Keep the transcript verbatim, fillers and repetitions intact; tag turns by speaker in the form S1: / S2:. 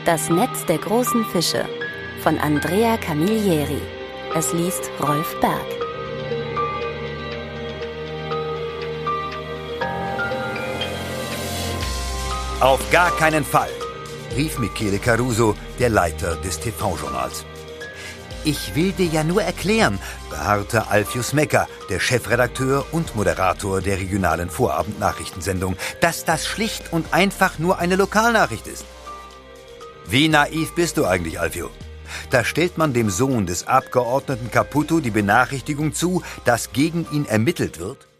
S1: Das Netz der großen Fische von Andrea Camilleri. Es liest Rolf Berg.
S2: Auf gar keinen Fall, rief Michele Caruso, der Leiter des T V-Journals. Ich will dir ja nur erklären, beharrte Alfius Mecker, der Chefredakteur und Moderator der regionalen Vorabendnachrichtensendung, dass das schlicht und einfach nur eine Lokalnachricht ist. Wie naiv bist du eigentlich, Alfio? Da stellt man dem Sohn des Abgeordneten Caputo die Benachrichtigung zu, dass gegen ihn ermittelt wird?